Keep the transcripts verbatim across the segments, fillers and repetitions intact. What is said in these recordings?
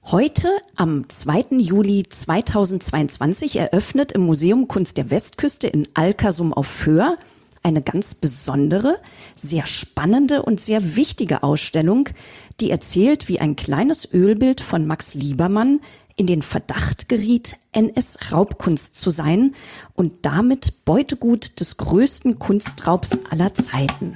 Heute, am zweiten Juli zweitausendzweiundzwanzig, eröffnet im Museum Kunst der Westküste in Alkersum auf Föhr eine ganz besondere, sehr spannende und sehr wichtige Ausstellung, die erzählt, wie ein kleines Ölbild von Max Liebermann in den Verdacht geriet, N S-Raubkunst zu sein und damit Beutegut des größten Kunstraubs aller Zeiten.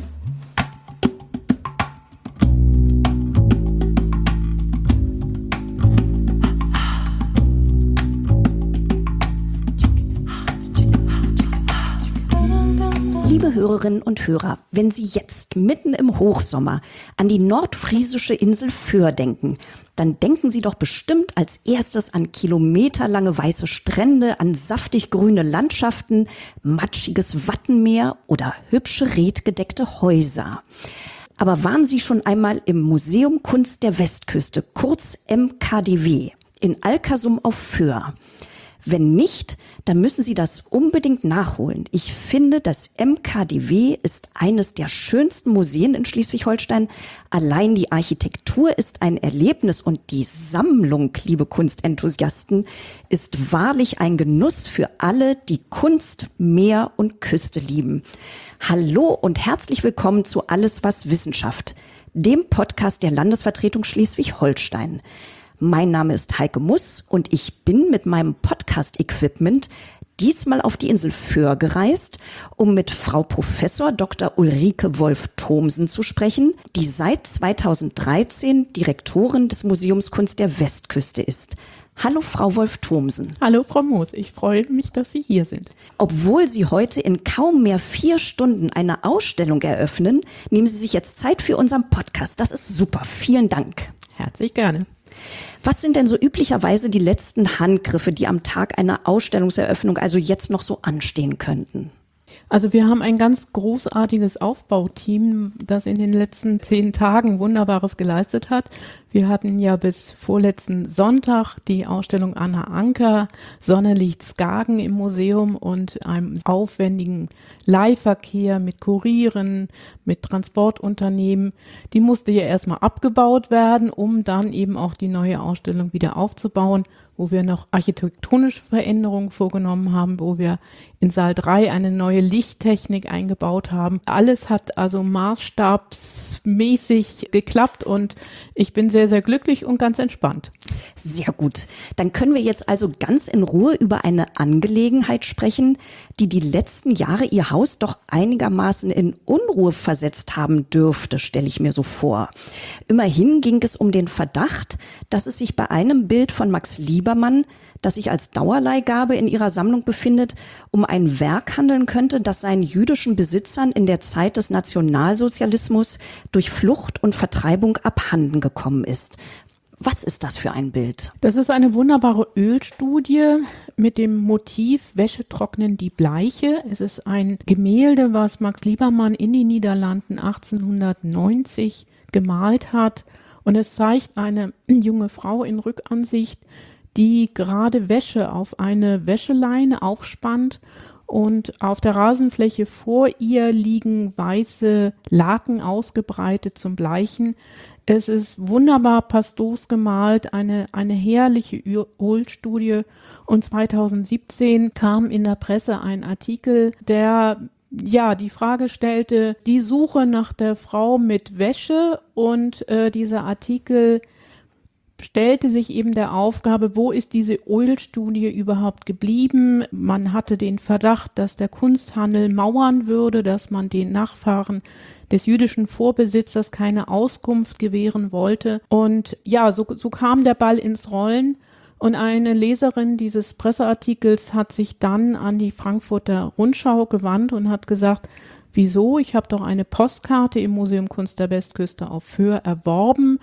Liebe Hörerinnen und Hörer, wenn Sie jetzt mitten im Hochsommer an die nordfriesische Insel Föhr denken, dann denken Sie doch bestimmt als erstes an kilometerlange weiße Strände, an saftig grüne Landschaften, matschiges Wattenmeer oder hübsche redgedeckte Häuser. Aber waren Sie schon einmal im Museum Kunst der Westküste, kurz M K D W, in Alkersum auf Föhr? Wenn nicht, dann müssen Sie das unbedingt nachholen. Ich finde, das M K D W ist eines der schönsten Museen in Schleswig-Holstein. Allein die Architektur ist ein Erlebnis und die Sammlung, liebe Kunstenthusiasten, ist wahrlich ein Genuss für alle, die Kunst, Meer und Küste lieben. Hallo und herzlich willkommen zu Alles was Wissenschaft, dem Podcast der Landesvertretung Schleswig-Holstein. Mein Name ist Heike Muss und ich bin mit meinem Podcast-Equipment diesmal auf die Insel Föhr gereist, um mit Frau Professor Doktor Ulrike Wolf-Thomsen zu sprechen, die seit zweitausenddreizehn Direktorin des Museums Kunst der Westküste ist. Hallo Frau Wolf-Thomsen. Hallo Frau Moos, ich freue mich, dass Sie hier sind. Obwohl Sie heute in kaum mehr vier Stunden eine Ausstellung eröffnen, nehmen Sie sich jetzt Zeit für unseren Podcast. Das ist super. Vielen Dank. Herzlich gerne. Was sind denn so üblicherweise die letzten Handgriffe, die am Tag einer Ausstellungseröffnung also jetzt noch so anstehen könnten? Also wir haben ein ganz großartiges Aufbauteam, das in den letzten zehn Tagen Wunderbares geleistet hat. Wir hatten ja bis vorletzten Sonntag die Ausstellung Anna Anker, Sonnenlicht Skagen im Museum und einem aufwendigen Leihverkehr mit Kurieren, mit Transportunternehmen. Die musste ja erstmal abgebaut werden, um dann eben auch die neue Ausstellung wieder aufzubauen, wo wir noch architektonische Veränderungen vorgenommen haben, wo wir in Saal drei eine neue Lichttechnik eingebaut haben. Alles hat also maßstabsmäßig geklappt und ich bin sehr, sehr glücklich und ganz entspannt. Sehr gut. Dann können wir jetzt also ganz in Ruhe über eine Angelegenheit sprechen, die die letzten Jahre Ihr Haus doch einigermaßen in Unruhe versetzt haben dürfte, stelle ich mir so vor. Immerhin ging es um den Verdacht, dass es sich bei einem Bild von Max Liebermann, das sich als Dauerleihgabe in Ihrer Sammlung befindet, um ein Werk handeln könnte, das seinen jüdischen Besitzern in der Zeit des Nationalsozialismus durch Flucht und Vertreibung abhanden gekommen ist. Was ist das für ein Bild? Das ist eine wunderbare Ölstudie mit dem Motiv Wäsche trocknen die Bleiche. Es ist ein Gemälde, was Max Liebermann in den Niederlanden achtzehnhundertneunzig gemalt hat. Und es zeigt eine junge Frau in Rückansicht, die gerade Wäsche auf eine Wäscheleine aufspannt. Und auf der Rasenfläche vor ihr liegen weiße Laken ausgebreitet zum Bleichen. Es ist wunderbar pastos gemalt, eine, eine herrliche Ölstudie. Und zweitausendsiebzehn kam in der Presse ein Artikel, der ja die Frage stellte, die Suche nach der Frau mit Wäsche. Und äh, dieser Artikel stellte sich eben der Aufgabe, wo ist diese Ölstudie überhaupt geblieben? Man hatte den Verdacht, dass der Kunsthandel mauern würde, dass man den Nachfahren des jüdischen Vorbesitzers keine Auskunft gewähren wollte. Und ja, so, so kam der Ball ins Rollen. Und eine Leserin dieses Presseartikels hat sich dann an die Frankfurter Rundschau gewandt und hat gesagt, wieso? Ich habe doch eine Postkarte im Museum Kunst der Westküste auf Föhr erworben.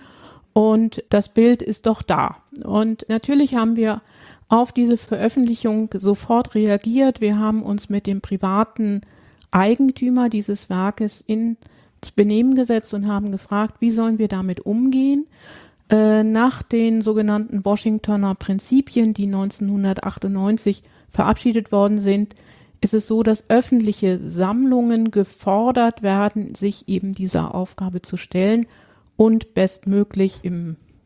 Und das Bild ist doch da. Und natürlich haben wir auf diese Veröffentlichung sofort reagiert. Wir haben uns mit dem privaten Eigentümer dieses Werkes ins Benehmen gesetzt und haben gefragt, wie sollen wir damit umgehen? Äh, nach den sogenannten Washingtoner Prinzipien, die neunzehnhundertachtundneunzig verabschiedet worden sind, ist es so, dass öffentliche Sammlungen gefordert werden, sich eben dieser Aufgabe zu stellen und bestmöglich im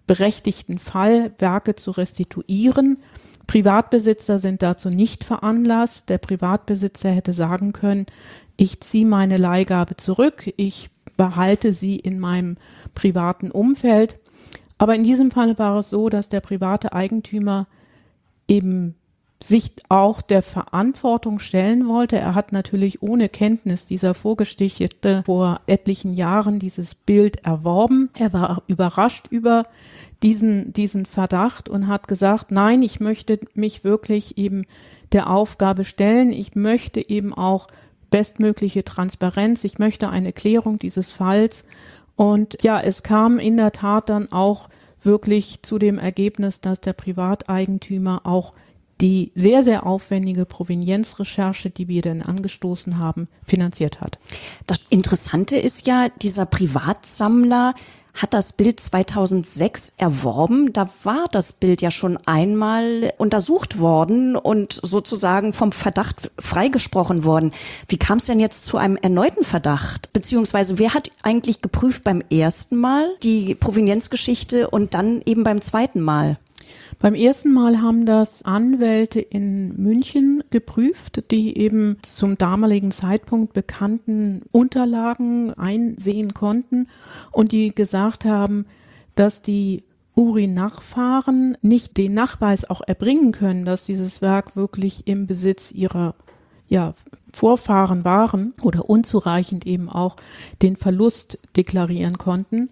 berechtigten Fall, Werke zu restituieren. Privatbesitzer sind dazu nicht veranlasst. Der Privatbesitzer hätte sagen können, ich ziehe meine Leihgabe zurück, ich behalte sie in meinem privaten Umfeld. Aber in diesem Fall war es so, dass der private Eigentümer eben sich auch der Verantwortung stellen wollte. Er hat natürlich ohne Kenntnis dieser Vorgeschichte vor etlichen Jahren dieses Bild erworben. Er war überrascht über diesen, diesen Verdacht und hat gesagt, nein, ich möchte mich wirklich eben der Aufgabe stellen. Ich möchte eben auch bestmögliche Transparenz. Ich möchte eine Klärung dieses Falls. Und ja, es kam in der Tat dann auch wirklich zu dem Ergebnis, dass der Privateigentümer auch die sehr, sehr aufwendige Provenienzrecherche, die wir dann angestoßen haben, finanziert hat. Das Interessante ist ja, dieser Privatsammler hat das Bild zweitausendsechs erworben. Da war das Bild ja schon einmal untersucht worden und sozusagen vom Verdacht freigesprochen worden. Wie kam es denn jetzt zu einem erneuten Verdacht? Beziehungsweise wer hat eigentlich geprüft beim ersten Mal die Provenienzgeschichte und dann eben beim zweiten Mal? Beim ersten Mal haben das Anwälte in München geprüft, die eben zum damaligen Zeitpunkt bekannten Unterlagen einsehen konnten und die gesagt haben, dass die Uri-Nachfahren nicht den Nachweis auch erbringen können, dass dieses Werk wirklich im Besitz ihrer ja, Vorfahren waren oder unzureichend eben auch den Verlust deklarieren konnten.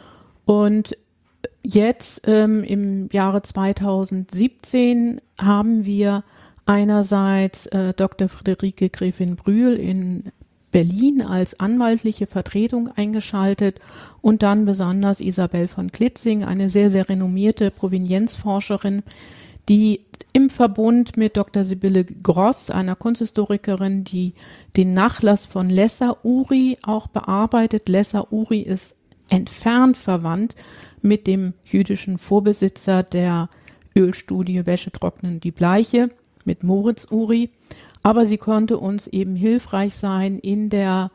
Und jetzt ähm, im Jahre zweitausendsiebzehn haben wir einerseits äh, Doktor Friederike Gräfin Brühl in Berlin als anwaltliche Vertretung eingeschaltet und dann besonders Isabel von Klitzing, eine sehr, sehr renommierte Provenienzforscherin, die im Verbund mit Doktor Sibylle Gross, einer Kunsthistorikerin, die den Nachlass von Lessa Uri auch bearbeitet. Lessa Uri ist entfernt verwandt mit dem jüdischen Vorbesitzer der Ölstudie Wäschetrocknen die Bleiche, mit Moritz Uri. Aber sie konnte uns eben hilfreich sein in der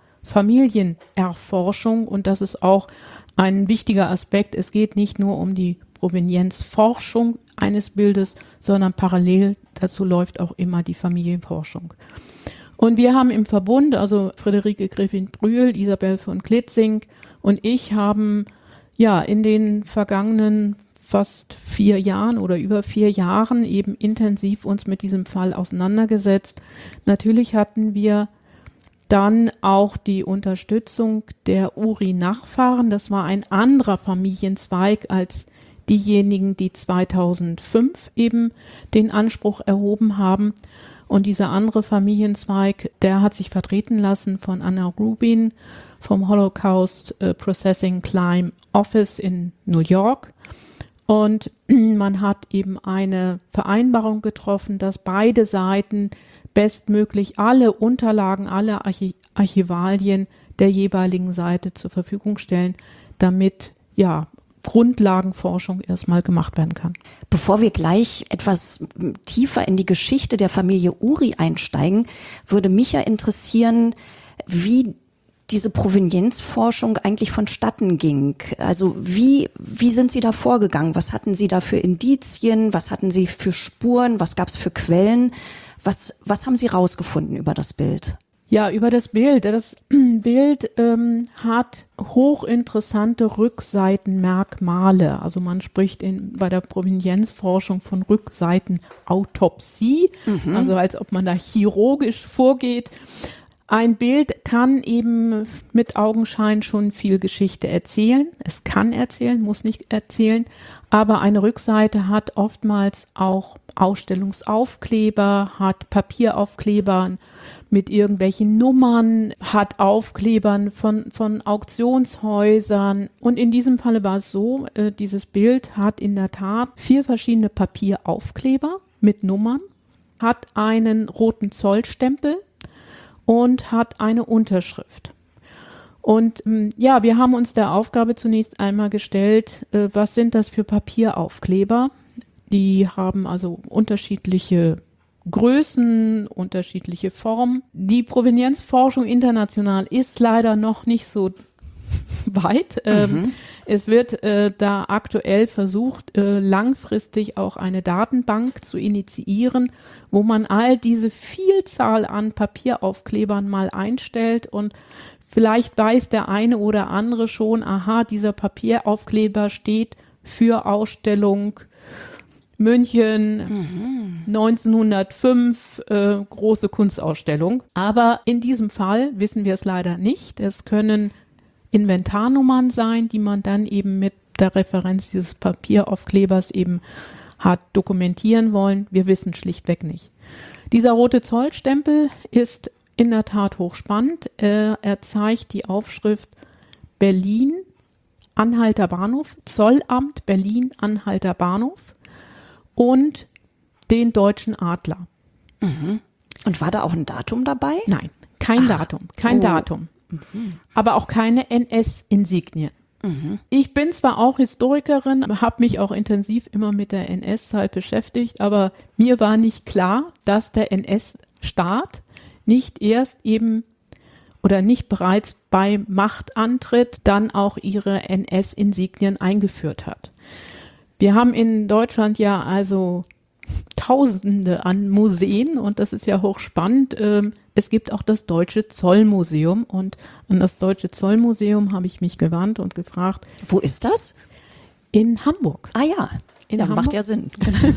Familienerforschung und das ist auch ein wichtiger Aspekt. Es geht nicht nur um die Provenienzforschung eines Bildes, sondern parallel dazu läuft auch immer die Familienforschung. Und wir haben im Verbund, also Friederike Gräfin Brühl, Isabel von Klitzing und ich haben ja in den vergangenen fast vier Jahren oder über vier Jahren eben intensiv uns mit diesem Fall auseinandergesetzt. Natürlich hatten wir dann auch die Unterstützung der Uri-Nachfahren. Das war ein anderer Familienzweig als diejenigen, die zweitausendfünf eben den Anspruch erhoben haben. Und dieser andere Familienzweig, der hat sich vertreten lassen von Anna Rubin vom Holocaust Processing Claim Office in New York. Und man hat eben eine Vereinbarung getroffen, dass beide Seiten bestmöglich alle Unterlagen, alle Archi- Archivalien der jeweiligen Seite zur Verfügung stellen, damit ja Grundlagenforschung erstmal gemacht werden kann. Bevor wir gleich etwas tiefer in die Geschichte der Familie Uri einsteigen, würde mich ja interessieren, wie diese Provenienzforschung eigentlich vonstatten ging. Also wie, wie sind Sie da vorgegangen? Was hatten Sie da für Indizien? Was hatten Sie für Spuren? Was gab es für Quellen? Was, was haben Sie rausgefunden über das Bild? Ja, über das Bild. Das Bild ähm, hat hochinteressante Rückseitenmerkmale. Also man spricht in, bei der Provenienzforschung von Rückseitenautopsie, mhm. also als ob man da chirurgisch vorgeht. Ein Bild kann eben mit Augenschein schon viel Geschichte erzählen. Es kann erzählen, muss nicht erzählen. Aber eine Rückseite hat oftmals auch Ausstellungsaufkleber, hat Papieraufklebern mit irgendwelchen Nummern, hat Aufklebern von, von Auktionshäusern. Und in diesem Falle war es so, äh, dieses Bild hat in der Tat vier verschiedene Papieraufkleber mit Nummern, hat einen roten Zollstempel und hat eine Unterschrift. Und ja, wir haben uns der Aufgabe zunächst einmal gestellt, äh, was sind das für Papieraufkleber? Die haben also unterschiedliche Größen, unterschiedliche Formen. Die Provenienzforschung international ist leider noch nicht so weit. Mhm. Ähm, Es wird äh, da aktuell versucht, äh, langfristig auch eine Datenbank zu initiieren, wo man all diese Vielzahl an Papieraufklebern mal einstellt und vielleicht weiß der eine oder andere schon, aha, dieser Papieraufkleber steht für Ausstellung München mhm. neunzehnhundertfünf, äh, große Kunstausstellung. Aber in diesem Fall wissen wir es leider nicht. Es können Inventarnummern sein, die man dann eben mit der Referenz dieses Papieraufklebers eben hat dokumentieren wollen. Wir wissen schlichtweg nicht. Dieser rote Zollstempel ist in der Tat hochspannend. Äh, er zeigt die Aufschrift Berlin, Anhalter Bahnhof, Zollamt Berlin, Anhalter Bahnhof und den Deutschen Adler. Mhm. Und war da auch ein Datum dabei? Nein, kein Ach, Datum, kein oh. Datum. Mhm. Aber auch keine N S-Insignien. Mhm. Ich bin zwar auch Historikerin, habe mich auch intensiv immer mit der N S-Zeit beschäftigt, aber mir war nicht klar, dass der N S-Staat nicht erst eben oder nicht bereits bei Machtantritt dann auch ihre N S-Insignien eingeführt hat. Wir haben in Deutschland ja also Tausende an Museen und das ist ja hochspannend. Es gibt auch das Deutsche Zollmuseum und an das Deutsche Zollmuseum habe ich mich gewandt und gefragt. Wo ist das? In Hamburg. Ah ja, in ja, Hamburg. Macht ja Sinn.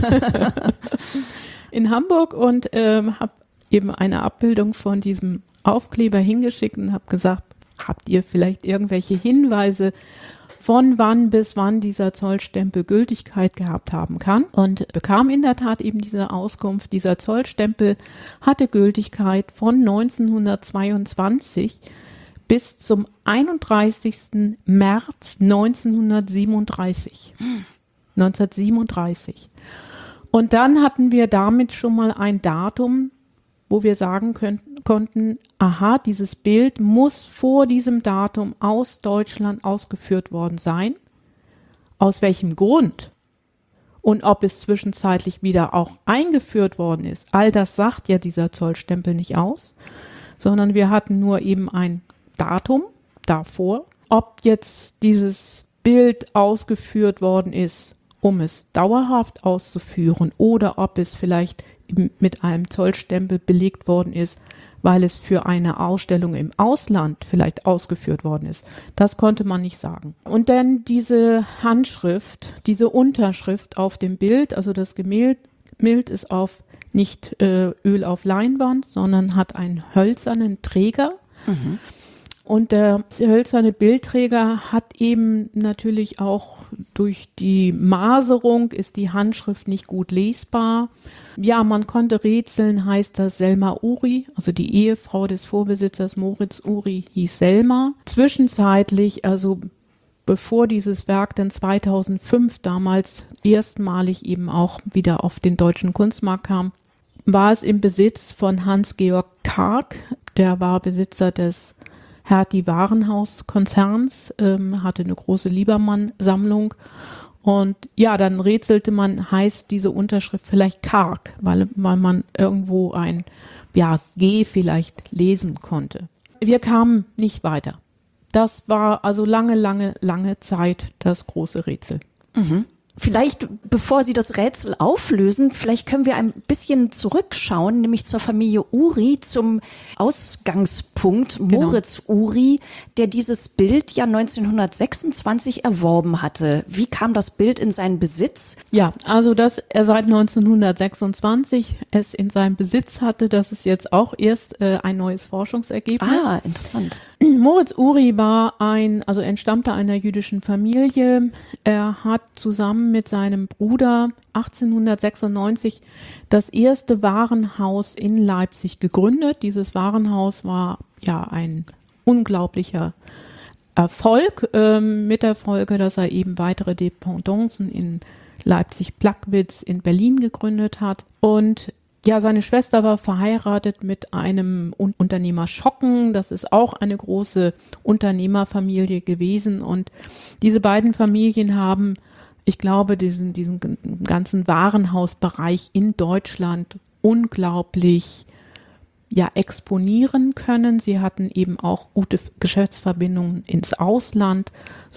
In Hamburg und ähm, habe eben eine Abbildung von diesem Aufkleber hingeschickt und habe gesagt, habt ihr vielleicht irgendwelche Hinweise, von wann bis wann dieser Zollstempel Gültigkeit gehabt haben kann, und bekam in der Tat eben diese Auskunft, dieser Zollstempel hatte Gültigkeit von neunzehnhundertzweiundzwanzig bis zum einunddreißigsten März neunzehnhundertsiebenunddreißig. Hm. neunzehnhundertsiebenunddreißig. Und dann hatten wir damit schon mal ein Datum, wo wir sagen können, konnten, aha, dieses Bild muss vor diesem Datum aus Deutschland ausgeführt worden sein. Aus welchem Grund? Und ob es zwischenzeitlich wieder auch eingeführt worden ist, all das sagt ja dieser Zollstempel nicht aus, sondern wir hatten nur eben ein Datum davor. Ob jetzt dieses Bild ausgeführt worden ist, um es dauerhaft auszuführen, oder ob es vielleicht mit einem Zollstempel belegt worden ist, weil es für eine Ausstellung im Ausland vielleicht ausgeführt worden ist. Das konnte man nicht sagen. Und dann diese Handschrift, diese Unterschrift auf dem Bild, also das Gemälde ist auf nicht äh, Öl auf Leinwand, sondern hat einen hölzernen Träger. Mhm. Und der hölzerne Bildträger hat eben natürlich auch durch die Maserung ist die Handschrift nicht gut lesbar. Ja, man konnte rätseln, heißt das Selma Uri, also die Ehefrau des Vorbesitzers Moritz Uri hieß Selma. Zwischenzeitlich, also bevor dieses Werk dann zweitausendfünf damals erstmalig eben auch wieder auf den deutschen Kunstmarkt kam, war es im Besitz von Hans-Georg Karg, der war Besitzer des Hertie-Warenhaus-Konzerns, ähm, hatte eine große Liebermann-Sammlung. Und ja, dann rätselte man, heißt diese Unterschrift vielleicht Karg, weil, weil man irgendwo ein ja, G vielleicht lesen konnte. Wir kamen nicht weiter. Das war also lange, lange, lange Zeit das große Rätsel. Mhm. Vielleicht, bevor Sie das Rätsel auflösen, vielleicht können wir ein bisschen zurückschauen, nämlich zur Familie Uri, zum Ausgangspunkt Moritz genau. Uri, der dieses Bild ja neunzehnhundertsechsundzwanzig erworben hatte. Wie kam das Bild in seinen Besitz? Ja, also dass er seit neunzehnhundertsechsundzwanzig es in seinem Besitz hatte, das ist jetzt auch erst äh, ein neues Forschungsergebnis. Ah, interessant. Moritz Uri war ein, also entstammte einer jüdischen Familie. Er hat zusammen mit seinem Bruder achtzehnhundertsechsundneunzig das erste Warenhaus in Leipzig gegründet. Dieses Warenhaus war ja ein unglaublicher Erfolg, äh, mit der Folge, dass er eben weitere Dependancen in Leipzig-Plagwitz, in Berlin gegründet hat. Und ja, seine Schwester war verheiratet mit einem Unternehmer Schocken. Das ist auch eine große Unternehmerfamilie gewesen. Und diese beiden Familien haben, ich glaube, diesen, diesen ganzen Warenhausbereich in Deutschland unglaublich ja, exponieren können. Sie hatten eben auch gute Geschäftsverbindungen ins Ausland. So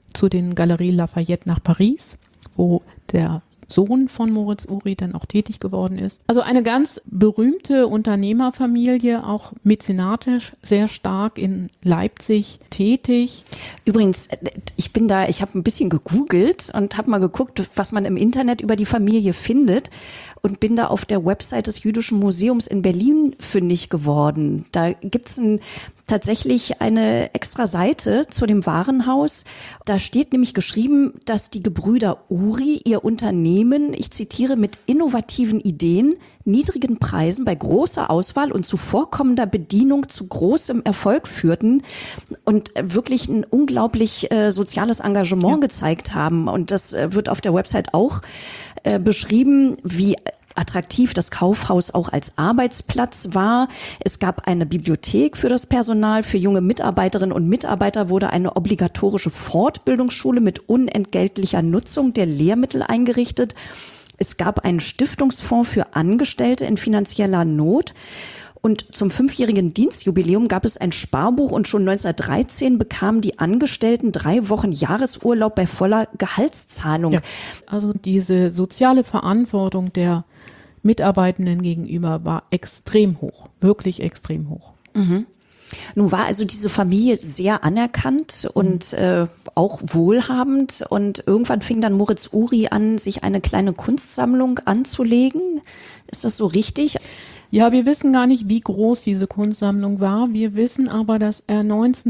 zu den Galeries Lafayette nach Paris, wo der Sohn von Moritz Uri dann auch tätig geworden ist. Also eine ganz berühmte Unternehmerfamilie, auch mäzenatisch sehr stark in Leipzig tätig. Übrigens, ich bin da, ich habe ein bisschen gegoogelt und habe mal geguckt, was man im Internet über die Familie findet und bin da auf der Website des Jüdischen Museums in Berlin fündig geworden. Da gibt's ein tatsächlich eine extra Seite zu dem Warenhaus. Da steht nämlich geschrieben, dass die Gebrüder Uri ihr Unternehmen, ich zitiere, mit innovativen Ideen, niedrigen Preisen bei großer Auswahl und zuvorkommender Bedienung zu großem Erfolg führten und wirklich ein unglaublich äh, soziales Engagement ja. gezeigt haben. Und das äh, wird auf der Website auch äh, beschrieben, wie attraktiv das Kaufhaus auch als Arbeitsplatz war. Es gab eine Bibliothek für das Personal, für junge Mitarbeiterinnen und Mitarbeiter wurde eine obligatorische Fortbildungsschule mit unentgeltlicher Nutzung der Lehrmittel eingerichtet. Es gab einen Stiftungsfonds für Angestellte in finanzieller Not. Und zum fünfjährigen Dienstjubiläum gab es ein Sparbuch und schon neunzehnhundertdreizehn bekamen die Angestellten drei Wochen Jahresurlaub bei voller Gehaltszahlung. Ja, also diese soziale Verantwortung der Mitarbeitenden gegenüber war extrem hoch, wirklich extrem hoch. Mhm. Nun war also diese Familie sehr anerkannt und äh, auch wohlhabend und irgendwann fing dann Moritz Uri an, sich eine kleine Kunstsammlung anzulegen. Ist das so richtig? Ja, wir wissen gar nicht, wie groß diese Kunstsammlung war. Wir wissen aber, dass er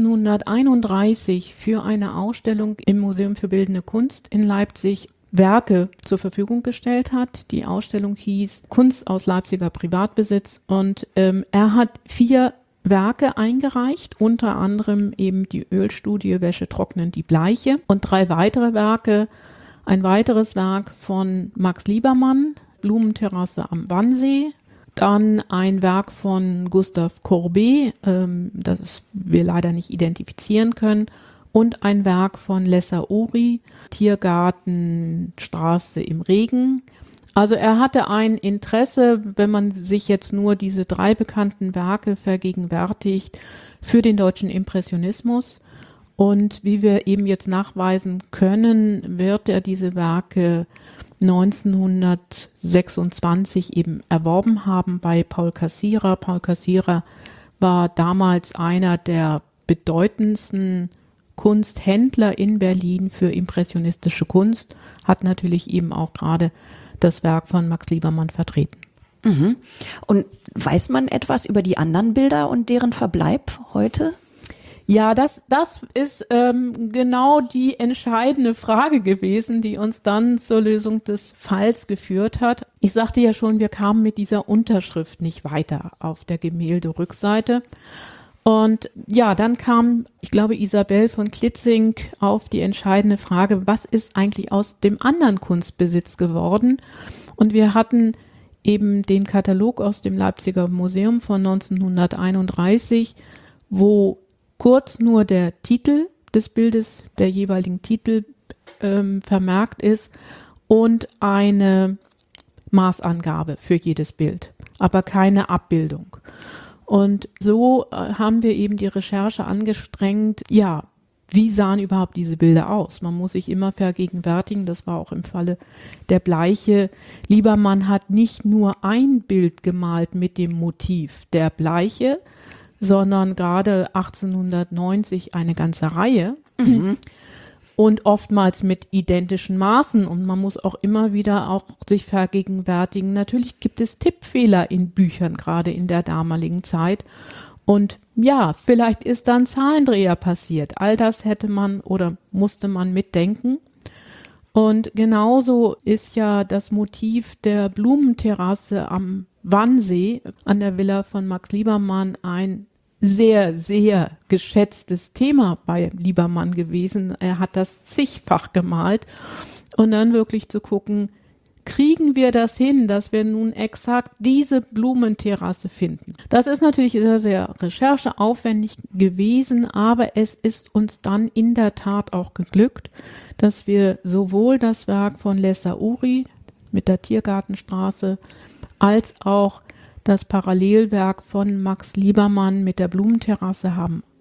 neunzehnhunderteinunddreißig für eine Ausstellung im Museum für Bildende Kunst in Leipzig Werke zur Verfügung gestellt hat. Die Ausstellung hieß Kunst aus Leipziger Privatbesitz und ähm, er hat vier Werke eingereicht, unter anderem eben die Ölstudie Wäsche trocknen, die Bleiche und drei weitere Werke. Ein weiteres Werk von Max Liebermann, Blumenterrasse am Wannsee. Dann ein Werk von Gustave Courbet, ähm, das wir leider nicht identifizieren können. Und ein Werk von Lessa Uri, Tiergartenstraße im Regen. Also er hatte ein Interesse, wenn man sich jetzt nur diese drei bekannten Werke vergegenwärtigt, für den deutschen Impressionismus. Und wie wir eben jetzt nachweisen können, wird er diese Werke neunzehnhundertsechsundzwanzig eben erworben haben bei Paul Cassirer. Paul Cassirer war damals einer der bedeutendsten Kunsthändler in Berlin für impressionistische Kunst, hat natürlich eben auch gerade das Werk von Max Liebermann vertreten. Mhm. Und weiß man etwas über die anderen Bilder und deren Verbleib heute? Ja, das, das ist ähm, genau die entscheidende Frage gewesen, die uns dann zur Lösung des Falls geführt hat. Ich sagte ja schon, wir kamen mit dieser Unterschrift nicht weiter auf der Gemälderückseite. Und ja, dann kam, ich glaube, Isabel von Klitzing auf die entscheidende Frage, was ist eigentlich aus dem anderen Kunstbesitz geworden? Und wir hatten eben den Katalog aus dem Leipziger Museum von neunzehnhunderteinunddreißig, wo kurz nur der Titel des Bildes, der jeweiligen Titel ähm, vermerkt ist und eine Maßangabe für jedes Bild, aber keine Abbildung. Und so äh, haben wir eben die Recherche angestrengt, ja, wie sahen überhaupt diese Bilder aus? Man muss sich immer vergegenwärtigen, das war auch im Falle der Bleiche. Liebermann hat nicht nur ein Bild gemalt mit dem Motiv der Bleiche, sondern gerade achtzehnhundertneunzig eine ganze Reihe. Mhm. Und oftmals mit identischen Maßen. Und man muss auch immer wieder auch sich vergegenwärtigen. Natürlich gibt es Tippfehler in Büchern, gerade in der damaligen Zeit. Und ja, vielleicht ist da ein Zahlendreher passiert. All das hätte man oder musste man mitdenken. Und genauso ist ja das Motiv der Blumenterrasse am Wannsee an der Villa von Max Liebermann ein sehr, sehr geschätztes Thema bei Liebermann gewesen. Er hat das zigfach gemalt und dann wirklich zu gucken, kriegen wir das hin, dass wir nun exakt diese Blumenterrasse finden. Das ist natürlich sehr, sehr rechercheaufwendig gewesen, aber es ist uns dann in der Tat auch geglückt, dass wir sowohl das Werk von Lessa Uri mit der Tiergartenstraße als auch das Parallelwerk von Max Liebermann mit der Blumenterrasse haben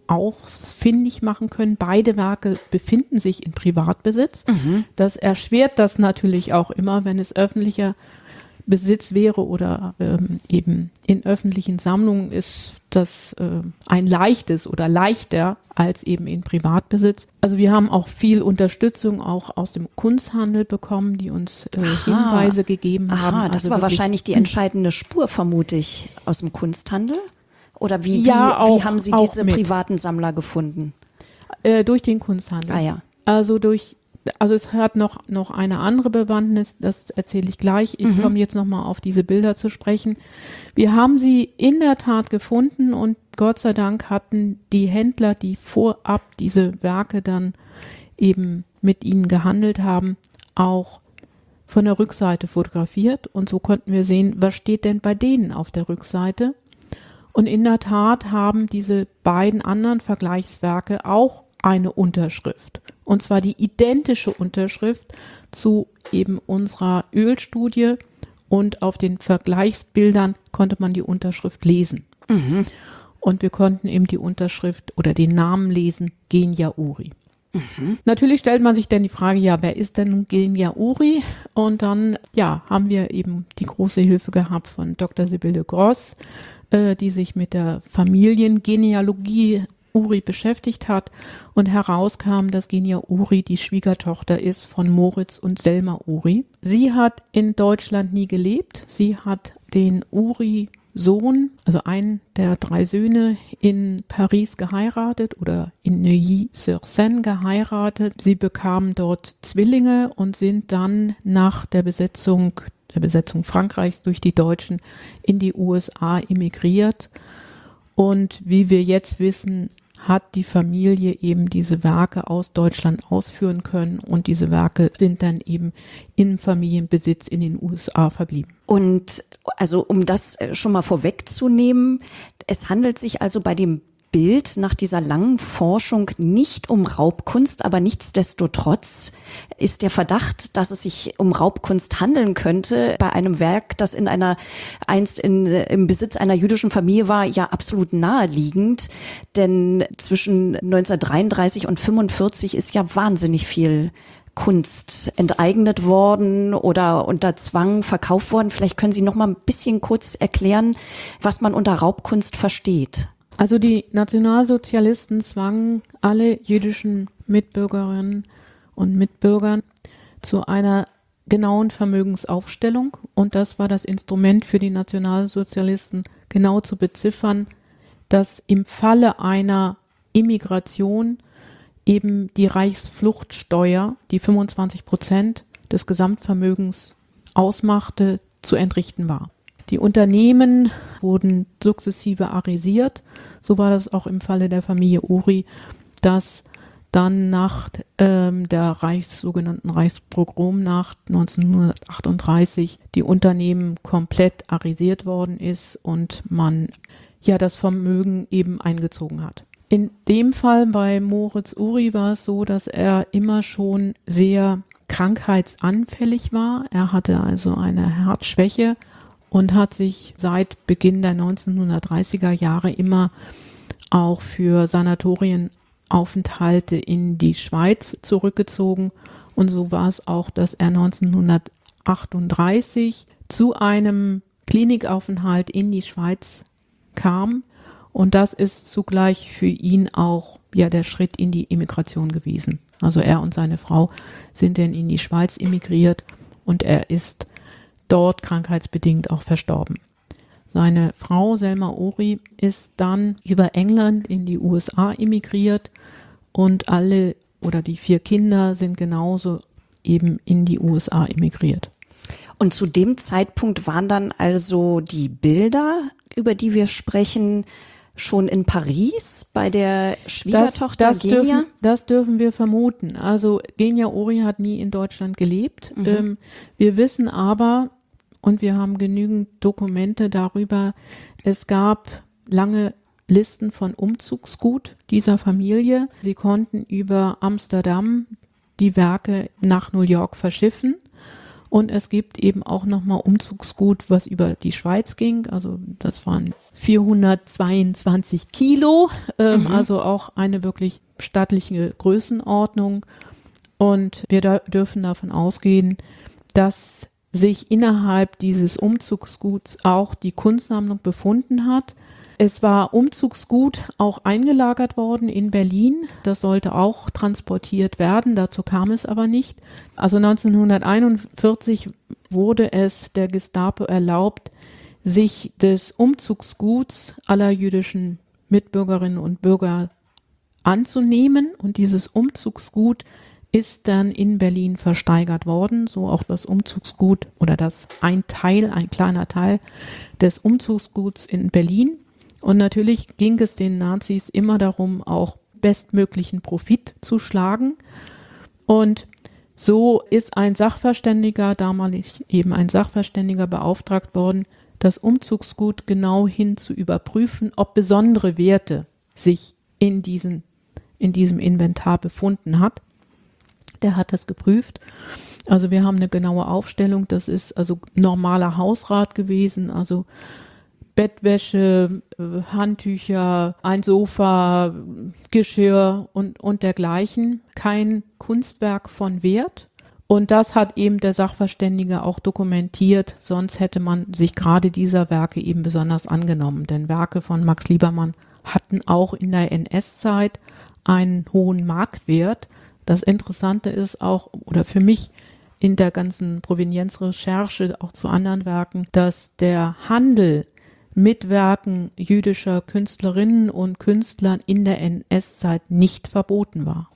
ausfindig machen können. Beide Werke befinden sich in Privatbesitz. Mhm. Das erschwert das natürlich auch immer, wenn es öffentlicher Besitz wäre oder ähm, eben in öffentlichen Sammlungen, ist das äh, ein leichtes oder leichter als eben in Privatbesitz. Also wir haben auch viel Unterstützung auch aus dem Kunsthandel bekommen, die uns äh, Hinweise gegeben Aha, haben. Aha, das also war wirklich, wahrscheinlich die entscheidende Spur, vermute ich, aus dem Kunsthandel? Oder wie, ja, wie, auch, wie haben Sie diese mit. privaten Sammler gefunden? Äh, durch den Kunsthandel. Ah ja. Also durch Also es hat noch, noch eine andere Bewandtnis, das erzähle ich gleich. Ich mhm. komme jetzt nochmal auf diese Bilder zu sprechen. Wir haben sie in der Tat gefunden und Gott sei Dank hatten die Händler, die vorab diese Werke dann eben mit ihnen gehandelt haben, auch von der Rückseite fotografiert. Und so konnten wir sehen, was steht denn bei denen auf der Rückseite. Und in der Tat haben diese beiden anderen Vergleichswerke auch eine Unterschrift. Und zwar die identische Unterschrift zu eben unserer Ölstudie. Und auf den Vergleichsbildern konnte man die Unterschrift lesen. Mhm. Und wir konnten eben die Unterschrift oder den Namen lesen, Genia Uri. Mhm. Natürlich stellt man sich dann die Frage, ja, wer ist denn nun Genia Uri? Und dann, ja, haben wir eben die große Hilfe gehabt von Doktor Sibylle Gross, äh, die sich mit der Familiengenealogie Uri beschäftigt hat und herauskam, dass Genia Uri die Schwiegertochter ist von Moritz und Selma Uri. Sie hat in Deutschland nie gelebt. Sie hat den Uri-Sohn, also einen der drei Söhne, in Paris geheiratet oder in Neuilly-sur-Seine geheiratet. Sie bekamen dort Zwillinge und sind dann nach der Besetzung, der Besetzung Frankreichs durch die Deutschen in die U S A emigriert. Und wie wir jetzt wissen, hat die Familie eben diese Werke aus Deutschland ausführen können und diese Werke sind dann eben im Familienbesitz in den U S A verblieben. Und also um das schon mal vorwegzunehmen, es handelt sich also bei dem Bild nach dieser langen Forschung nicht um Raubkunst, aber nichtsdestotrotz ist der Verdacht, dass es sich um Raubkunst handeln könnte, bei einem Werk, das in einer einst in, im Besitz einer jüdischen Familie war, ja absolut naheliegend. Denn zwischen neunzehnhundertdreiunddreißig und fünfundvierzig ist ja wahnsinnig viel Kunst enteignet worden oder unter Zwang verkauft worden. Vielleicht können Sie noch mal ein bisschen kurz erklären, was man unter Raubkunst versteht. Also die Nationalsozialisten zwangen alle jüdischen Mitbürgerinnen und Mitbürgern zu einer genauen Vermögensaufstellung. Und das war das Instrument für die Nationalsozialisten, genau zu beziffern, dass im Falle einer Immigration eben die Reichsfluchtsteuer, die fünfundzwanzig Prozent des Gesamtvermögens ausmachte, zu entrichten war. Die Unternehmen wurden sukzessive arisiert. So war das auch im Falle der Familie Uri, dass dann nach ähm, der Reichs, sogenannten Reichspogromnacht neunzehnhundertachtunddreißig die Unternehmen komplett arisiert worden ist und man ja das Vermögen eben eingezogen hat. In dem Fall bei Moritz Uri war es so, dass er immer schon sehr krankheitsanfällig war. Er hatte also eine Herzschwäche und hat sich seit Beginn der neunzehnhundertdreißiger Jahre immer auch für Sanatorienaufenthalte in die Schweiz zurückgezogen. Und so war es auch, dass er neunzehnhundertachtunddreißig zu einem Klinikaufenthalt in die Schweiz kam. Und das ist zugleich für ihn auch ja der Schritt in die Immigration gewesen. Also er und seine Frau sind dann in die Schweiz emigriert und er ist dort krankheitsbedingt auch verstorben. Seine Frau Selma Uri ist dann über England in die U S A emigriert und alle oder die vier Kinder sind genauso eben in die U S A emigriert. Und zu dem Zeitpunkt waren dann also die Bilder, über die wir sprechen, schon in Paris bei der Schwiegertochter das, das Genia? Dürfen, das dürfen wir vermuten. Also Genia Uri hat nie in Deutschland gelebt. Mhm. Ähm, wir wissen aber, und wir haben genügend Dokumente darüber, es gab lange Listen von Umzugsgut dieser Familie. Sie konnten über Amsterdam die Werke nach New York verschiffen. Und es gibt eben auch nochmal Umzugsgut, was über die Schweiz ging. Also das waren vierhundertzweiundzwanzig Kilo, ähm, mhm. also auch eine wirklich stattliche Größenordnung. Und wir da dürfen davon ausgehen, dass sich innerhalb dieses Umzugsguts auch die Kunstsammlung befunden hat. Es war Umzugsgut auch eingelagert worden in Berlin. Das sollte auch transportiert werden. Dazu kam es aber nicht. Also neunzehnhunderteinundvierzig wurde es der Gestapo erlaubt, sich des Umzugsguts aller jüdischen Mitbürgerinnen und Bürger anzunehmen. Und dieses Umzugsgut ist dann in Berlin versteigert worden. So auch das Umzugsgut oder das ein Teil, ein kleiner Teil des Umzugsguts in Berlin. Und natürlich ging es den Nazis immer darum, auch bestmöglichen Profit zu schlagen. Und so ist ein Sachverständiger, damalig eben ein Sachverständiger beauftragt worden, das Umzugsgut genau hin zu überprüfen, ob besondere Werte sich in, diesen, in diesem Inventar befunden hat. Der hat das geprüft. Also wir haben eine genaue Aufstellung. Das ist also normaler Hausrat gewesen, also Bettwäsche, Handtücher, ein Sofa, Geschirr und, und dergleichen. Kein Kunstwerk von Wert. Und das hat eben der Sachverständige auch dokumentiert. Sonst hätte man sich gerade dieser Werke eben besonders angenommen. Denn Werke von Max Liebermann hatten auch in der N S-Zeit einen hohen Marktwert. Das Interessante ist auch, oder für mich in der ganzen Provenienzrecherche auch zu anderen Werken, dass der Handel mit Werken jüdischer Künstlerinnen und Künstlern in der N S-Zeit nicht verboten war.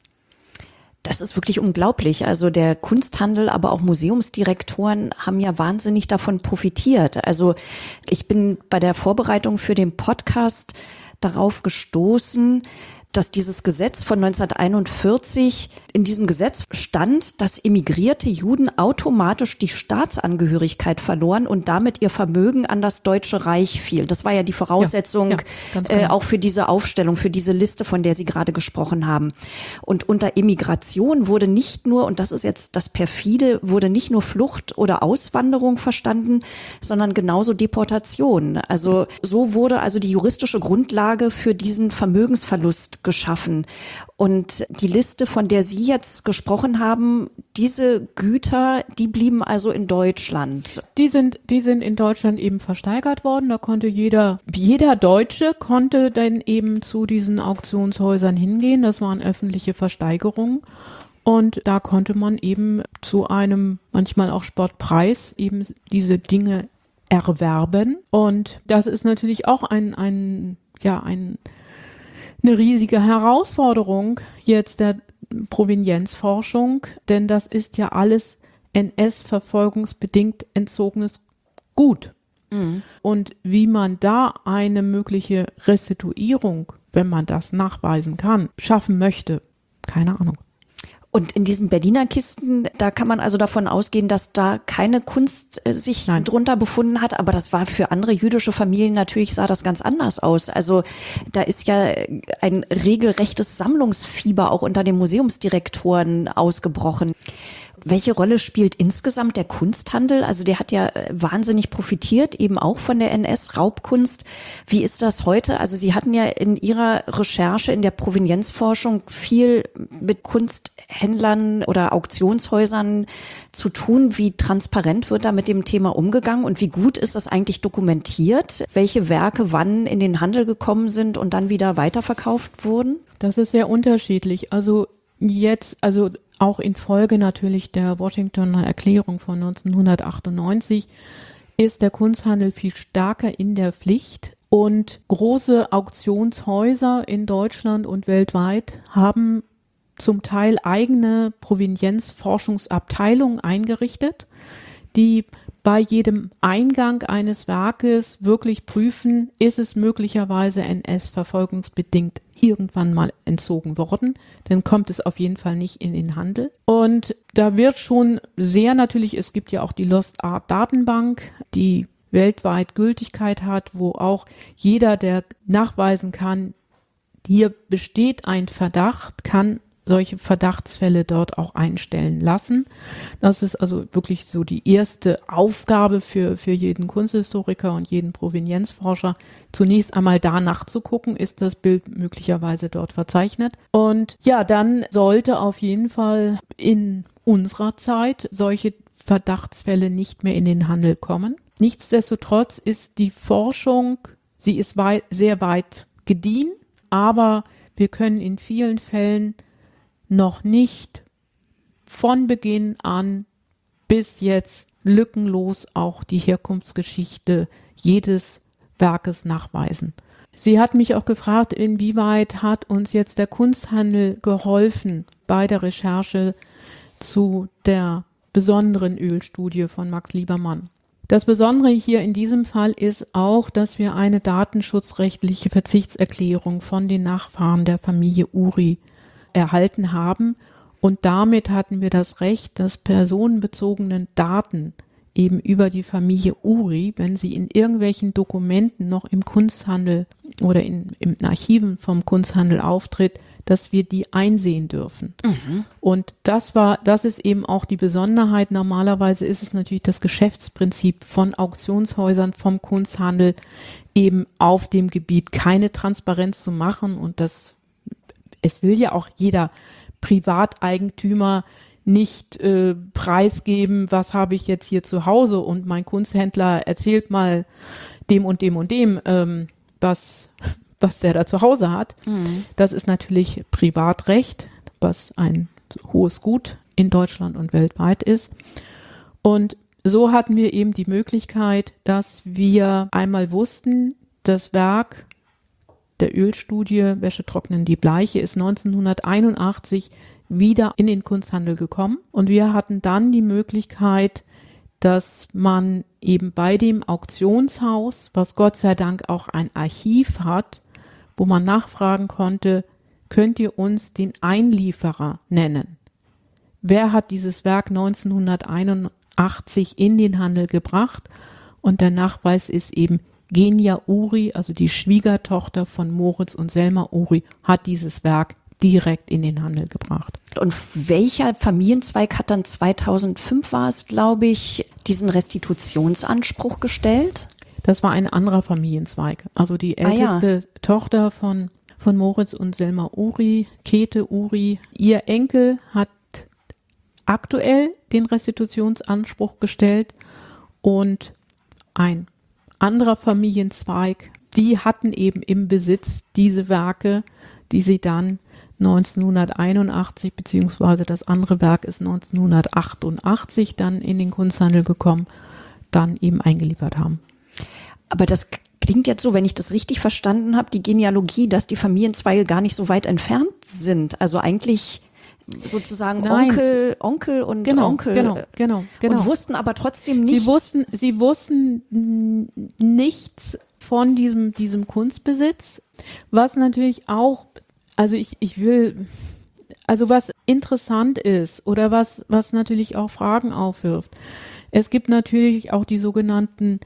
Das ist wirklich unglaublich. Also der Kunsthandel, aber auch Museumsdirektoren haben ja wahnsinnig davon profitiert. Also ich bin bei der Vorbereitung für den Podcast darauf gestoßen, dass dieses Gesetz von neunzehnhunderteinundvierzig, in diesem Gesetz stand, dass emigrierte Juden automatisch die Staatsangehörigkeit verloren und damit ihr Vermögen an das Deutsche Reich fiel. Das war ja die Voraussetzung, ja, ja, äh, auch für diese Aufstellung, für diese Liste, von der Sie gerade gesprochen haben. Und unter Emigration wurde nicht nur, und das ist jetzt das perfide, wurde nicht nur Flucht oder Auswanderung verstanden, sondern genauso Deportation. Also so wurde also die juristische Grundlage für diesen Vermögensverlust geschaffen. Und die Liste, von der Sie jetzt gesprochen haben, diese Güter, die blieben also in Deutschland. Die sind, die sind in Deutschland eben versteigert worden. Da konnte jeder, jeder Deutsche konnte dann eben zu diesen Auktionshäusern hingehen. Das waren öffentliche Versteigerungen. Und da konnte man eben zu einem manchmal auch Spottpreis eben diese Dinge erwerben. Und das ist natürlich auch ein, ein, ja, ein, eine riesige Herausforderung jetzt der Provenienzforschung, denn das ist ja alles N S-verfolgungsbedingt entzogenes Gut. Mhm. Und wie man da eine mögliche Restituierung, wenn man das nachweisen kann, schaffen möchte, keine Ahnung. Und in diesen Berliner Kisten, da kann man also davon ausgehen, dass da keine Kunst äh, sich Nein. drunter befunden hat. Aber das war für andere jüdische Familien natürlich, sah das ganz anders aus. Also da ist ja ein regelrechtes Sammlungsfieber auch unter den Museumsdirektoren ausgebrochen. Welche Rolle spielt insgesamt der Kunsthandel? Also der hat ja wahnsinnig profitiert, eben auch von der N S-Raubkunst. Wie ist das heute? Also Sie hatten ja in Ihrer Recherche, in der Provenienzforschung viel mit Kunsthändlern oder Auktionshäusern zu tun. Wie transparent wird da mit dem Thema umgegangen und wie gut ist das eigentlich dokumentiert? Welche Werke wann in den Handel gekommen sind und dann wieder weiterverkauft wurden? Das ist sehr unterschiedlich. Also jetzt, also auch infolge natürlich der Washingtoner Erklärung von neunzehnhundertachtundneunzig ist der Kunsthandel viel stärker in der Pflicht und große Auktionshäuser in Deutschland und weltweit haben zum Teil eigene Provenienzforschungsabteilungen eingerichtet, die bei jedem Eingang eines Werkes wirklich prüfen, ist es möglicherweise N S-verfolgungsbedingt irgendwann mal entzogen worden, dann kommt es auf jeden Fall nicht in den Handel. Und da wird schon sehr natürlich, es gibt ja auch die Lost Art Datenbank, die weltweit Gültigkeit hat, wo auch jeder, der nachweisen kann, hier besteht ein Verdacht, kann solche Verdachtsfälle dort auch einstellen lassen. Das ist also wirklich so die erste Aufgabe für, für jeden Kunsthistoriker und jeden Provenienzforscher, zunächst einmal danach zu gucken, ist das Bild möglicherweise dort verzeichnet. Und ja, dann sollte auf jeden Fall in unserer Zeit solche Verdachtsfälle nicht mehr in den Handel kommen. Nichtsdestotrotz ist die Forschung, sie ist weit, sehr weit gediehen, aber wir können in vielen Fällen noch nicht von Beginn an bis jetzt lückenlos auch die Herkunftsgeschichte jedes Werkes nachweisen. Sie hat mich auch gefragt, inwieweit hat uns jetzt der Kunsthandel geholfen bei der Recherche zu der besonderen Ölstudie von Max Liebermann. Das Besondere hier in diesem Fall ist auch, dass wir eine datenschutzrechtliche Verzichtserklärung von den Nachfahren der Familie Uri erhalten haben und damit hatten wir das Recht, dass personenbezogenen Daten eben über die Familie Uri, wenn sie in irgendwelchen Dokumenten noch im Kunsthandel oder in, in Archiven vom Kunsthandel auftritt, dass wir die einsehen dürfen. Mhm. Und das war, das ist eben auch die Besonderheit. Normalerweise ist es natürlich das Geschäftsprinzip von Auktionshäusern, vom Kunsthandel, eben auf dem Gebiet keine Transparenz zu machen. Und das, es will ja auch jeder Privateigentümer nicht äh, preisgeben, was habe ich jetzt hier zu Hause und mein Kunsthändler erzählt mal dem und dem und dem, ähm, was was der da zu Hause hat. Mhm. Das ist natürlich Privatrecht, was ein hohes Gut in Deutschland und weltweit ist. Und so hatten wir eben die Möglichkeit, dass wir einmal wussten, das Werk der Ölstudie Wäsche trocknen die Bleiche ist neunzehnhunderteinundachtzig wieder in den Kunsthandel gekommen. Und wir hatten dann die Möglichkeit, dass man eben bei dem Auktionshaus, was Gott sei Dank auch ein Archiv hat, wo man nachfragen konnte, könnt ihr uns den Einlieferer nennen? Wer hat dieses Werk neunzehnhunderteinundachtzig in den Handel gebracht? Und der Nachweis ist eben Genia Uri, also die Schwiegertochter von Moritz und Selma Uri, hat dieses Werk direkt in den Handel gebracht. Und welcher Familienzweig hat dann zweitausendfünf, war es, glaube ich, diesen Restitutionsanspruch gestellt? Das war ein anderer Familienzweig. Also die älteste ah, ja. Tochter von, von Moritz und Selma Uri, Käthe Uri. Ihr Enkel hat aktuell den Restitutionsanspruch gestellt und ein anderer Familienzweig, die hatten eben im Besitz diese Werke, die sie dann neunzehnhunderteinundachtzig, beziehungsweise das andere Werk ist neunzehnhundertachtundachtzig dann in den Kunsthandel gekommen, dann eben eingeliefert haben. Aber das klingt jetzt so, wenn ich das richtig verstanden habe, die Genealogie, dass die Familienzweige gar nicht so weit entfernt sind. Also eigentlich sozusagen Nein. Onkel, Onkel und genau, Onkel. Genau, genau, genau. Und wussten aber trotzdem nichts. Sie wussten, sie wussten nichts von diesem, diesem Kunstbesitz, was natürlich auch, also ich, ich will, also was interessant ist oder was, was natürlich auch Fragen aufwirft. Es gibt natürlich auch die sogenannten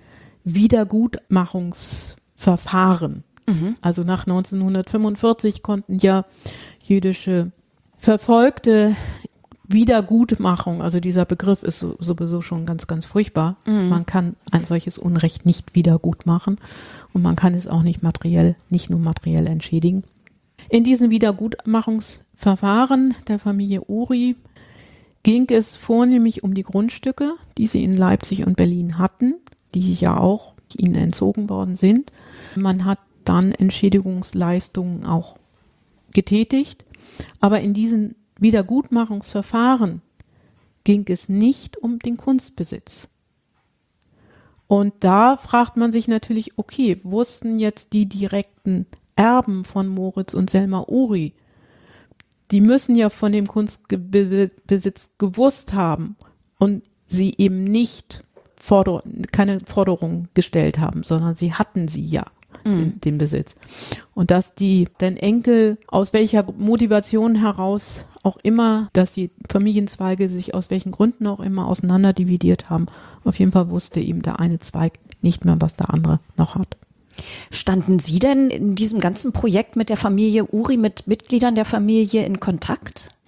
Wiedergutmachungsverfahren. Mhm. Also nach neunzehnhundertfünfundvierzig konnten ja jüdische Verfolgte Wiedergutmachung, also dieser Begriff ist so, sowieso schon ganz, ganz furchtbar. Mhm. Man kann ein solches Unrecht nicht wiedergutmachen und man kann es auch nicht materiell, nicht nur materiell entschädigen. In diesen Wiedergutmachungsverfahren der Familie Uri ging es vornehmlich um die Grundstücke, die sie in Leipzig und Berlin hatten, die ja auch ihnen entzogen worden sind. Man hat dann Entschädigungsleistungen auch getätigt, aber in diesen Wiedergutmachungsverfahren ging es nicht um den Kunstbesitz. Und da fragt man sich natürlich, okay, wussten jetzt die direkten Erben von Moritz und Selma Uri, die müssen ja von dem Kunstbesitz gewusst haben und sie eben nicht Forder- keine Forderungen gestellt haben, sondern sie hatten sie ja, mhm. den, den Besitz. Und dass die den Enkel aus welcher Motivation heraus auch immer, dass die Familienzweige sich aus welchen Gründen auch immer auseinander dividiert haben, auf jeden Fall wusste eben der eine Zweig nicht mehr, was der andere noch hat. Standen Sie denn in diesem ganzen Projekt mit der Familie Uri, mit Mitgliedern der Familie in Kontakt?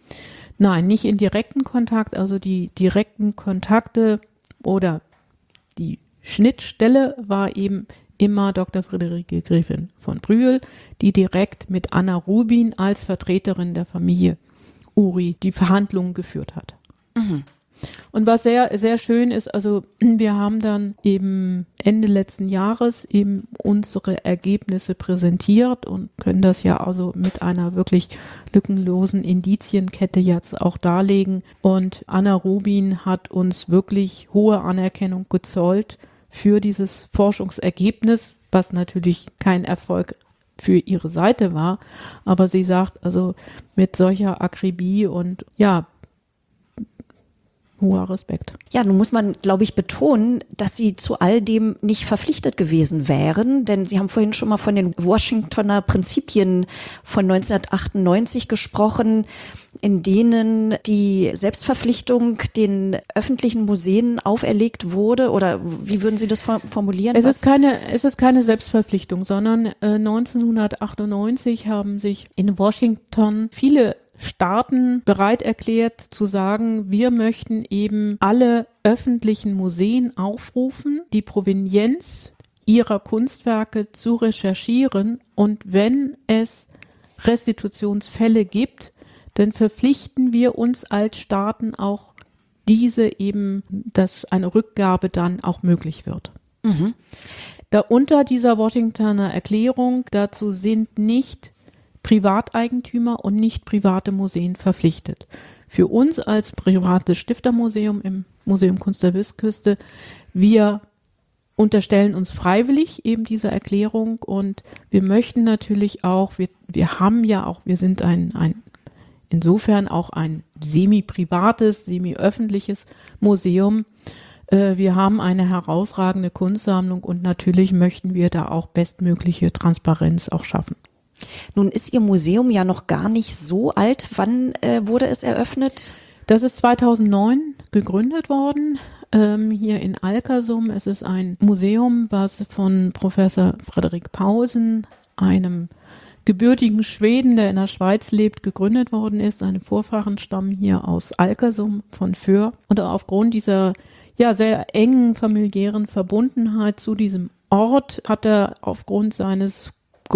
Nein, nicht in direkten Kontakt, also die direkten Kontakte oder die Schnittstelle war eben immer Doktor Friederike Gräfin von Brühl, die direkt mit Anna Rubin als Vertreterin der Familie Uri die Verhandlungen geführt hat. Mhm. Und was sehr, sehr schön ist, also wir haben dann eben Ende letzten Jahres eben unsere Ergebnisse präsentiert und können das ja also mit einer wirklich lückenlosen Indizienkette jetzt auch darlegen. Und Anna Rubin hat uns wirklich hohe Anerkennung gezollt für dieses Forschungsergebnis, was natürlich kein Erfolg für ihre Seite war. Aber sie sagt also mit solcher Akribie und ja, hoher Respekt. Ja, nun muss man, glaube ich, betonen, dass Sie zu all dem nicht verpflichtet gewesen wären, denn Sie haben vorhin schon mal von den Washingtoner Prinzipien von neunzehnhundertachtundneunzig gesprochen, in denen die Selbstverpflichtung den öffentlichen Museen auferlegt wurde, oder wie würden Sie das formulieren? Es ist keine, es ist keine Selbstverpflichtung, sondern äh, neunzehnhundertachtundneunzig haben sich in Washington viele Staaten bereit erklärt zu sagen, wir möchten eben alle öffentlichen Museen aufrufen, die Provenienz ihrer Kunstwerke zu recherchieren, und wenn es Restitutionsfälle gibt, dann verpflichten wir uns als Staaten auch diese eben, dass eine Rückgabe dann auch möglich wird. Mhm. Da unter dieser Washingtoner Erklärung dazu sind nicht Privateigentümer und nicht private Museen verpflichtet. Für uns als privates Stiftermuseum im Museum Kunst der Westküste, wir unterstellen uns freiwillig eben dieser Erklärung, und wir möchten natürlich auch, wir, wir haben ja auch, wir sind ein, ein insofern auch ein semi-privates, semi-öffentliches Museum. Äh, wir haben eine herausragende Kunstsammlung und natürlich möchten wir da auch bestmögliche Transparenz auch schaffen. Nun ist Ihr Museum ja noch gar nicht so alt. Wann äh, wurde es eröffnet? Das ist zweitausendneun gegründet worden, ähm, hier in Alkersum. Es ist ein Museum, was von Professor Frederik Pausen, einem gebürtigen Schweden, der in der Schweiz lebt, gegründet worden ist. Seine Vorfahren stammen hier aus Alkersum von Föhr. Und aufgrund dieser ja sehr engen familiären Verbundenheit zu diesem Ort hat er aufgrund seines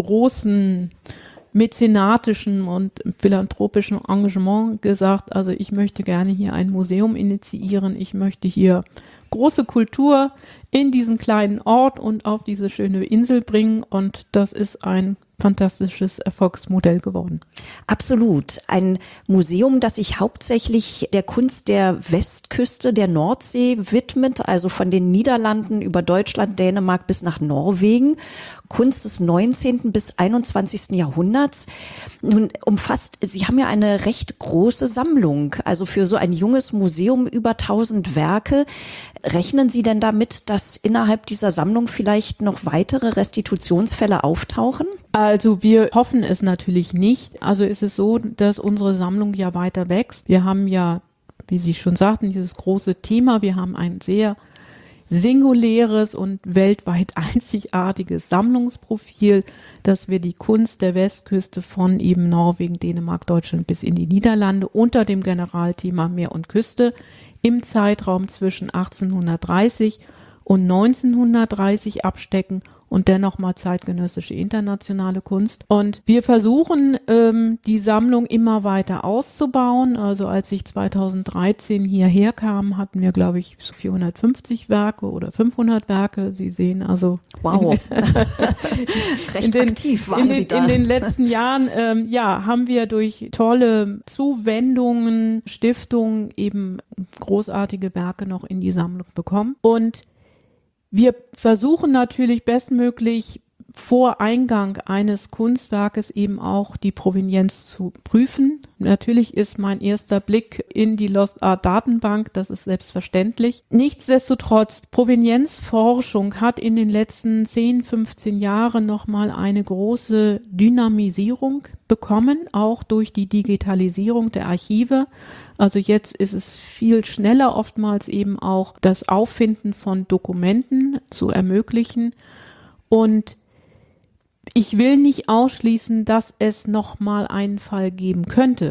großen mäzenatischen und philanthropischen Engagement gesagt, also ich möchte gerne hier ein Museum initiieren, ich möchte hier große Kultur in diesen kleinen Ort und auf diese schöne Insel bringen, und das ist ein fantastisches Erfolgsmodell geworden. Absolut. Ein Museum, das sich hauptsächlich der Kunst der Westküste, der Nordsee widmet, also von den Niederlanden über Deutschland, Dänemark bis nach Norwegen. Kunst des neunzehnten bis einundzwanzigsten Jahrhunderts. Nun umfasst, Sie haben ja eine recht große Sammlung, also für so ein junges Museum über tausend Werke. Rechnen Sie denn damit, dass innerhalb dieser Sammlung vielleicht noch weitere Restitutionsfälle auftauchen? Also wir hoffen es natürlich nicht. Also ist es so, dass unsere Sammlung ja weiter wächst. Wir haben ja, wie Sie schon sagten, dieses große Thema. Wir haben ein sehr singuläres und weltweit einzigartiges Sammlungsprofil, dass wir die Kunst der Westküste von eben Norwegen, Dänemark, Deutschland bis in die Niederlande unter dem Generalthema Meer und Küste im Zeitraum zwischen achtzehnhundertdreißig und neunzehnhundertdreißig abstecken und dennoch mal zeitgenössische internationale Kunst. Und wir versuchen, ähm, die Sammlung immer weiter auszubauen. Also als ich zweitausenddreizehn hierher kam, hatten wir, glaube ich, vierhundertfünfzig Werke oder fünfhundert Werke. Sie sehen also... Wow, recht den, aktiv waren in den, Sie da. In den letzten Jahren, ähm, ja, haben wir durch tolle Zuwendungen, Stiftungen eben großartige Werke noch in die Sammlung bekommen. Und wir versuchen natürlich bestmöglich vor Eingang eines Kunstwerkes eben auch die Provenienz zu prüfen. Natürlich ist mein erster Blick in die Lost Art Datenbank, das ist selbstverständlich. Nichtsdestotrotz, Provenienzforschung hat in den letzten zehn, fünfzehn Jahren nochmal eine große Dynamisierung bekommen, auch durch die Digitalisierung der Archive. Also jetzt ist es viel schneller oftmals eben auch das Auffinden von Dokumenten zu ermöglichen. Und ich will nicht ausschließen, dass es noch mal einen Fall geben könnte.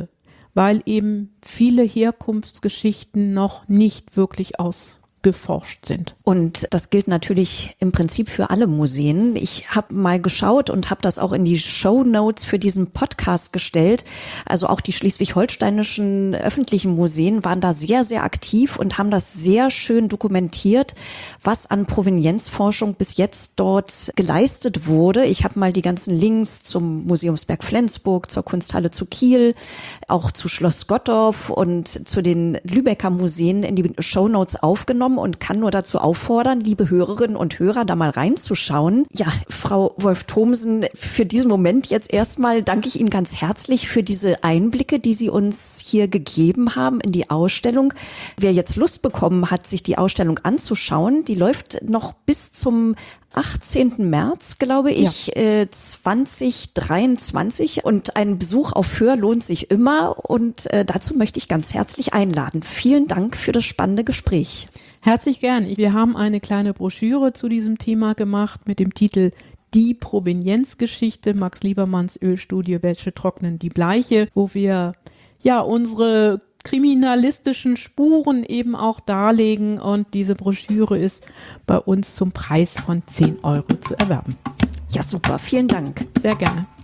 weil eben viele Herkunftsgeschichten noch nicht wirklich aus geforscht sind. Und das gilt natürlich im Prinzip für alle Museen. Ich habe mal geschaut und habe das auch in die Shownotes für diesen Podcast gestellt. Also auch die schleswig-holsteinischen öffentlichen Museen waren da sehr, sehr aktiv und haben das sehr schön dokumentiert, was an Provenienzforschung bis jetzt dort geleistet wurde. Ich habe mal die ganzen Links zum Museumsberg Flensburg, zur Kunsthalle zu Kiel, auch zu Schloss Gottorf und zu den Lübecker Museen in die Shownotes aufgenommen und kann nur dazu auffordern, liebe Hörerinnen und Hörer, da mal reinzuschauen. Ja, Frau Wolff-Thomsen, für diesen Moment jetzt erstmal danke ich Ihnen ganz herzlich für diese Einblicke, die Sie uns hier gegeben haben in die Ausstellung. Wer jetzt Lust bekommen hat, sich die Ausstellung anzuschauen, die läuft noch bis zum achtzehnten März, glaube ich, ja. äh, zwanzig dreiundzwanzig, und ein Besuch auf Föhr lohnt sich immer, und äh, dazu möchte ich ganz herzlich einladen. Vielen Dank für das spannende Gespräch. Herzlich gern. Wir haben eine kleine Broschüre zu diesem Thema gemacht mit dem Titel Die Provenienzgeschichte, Max Liebermanns Ölstudie Wäsche trocknen, die Bleiche, wo wir ja unsere kriminalistischen Spuren eben auch darlegen, und diese Broschüre ist bei uns zum Preis von zehn Euro zu erwerben. Ja, super. Vielen Dank. Sehr gerne.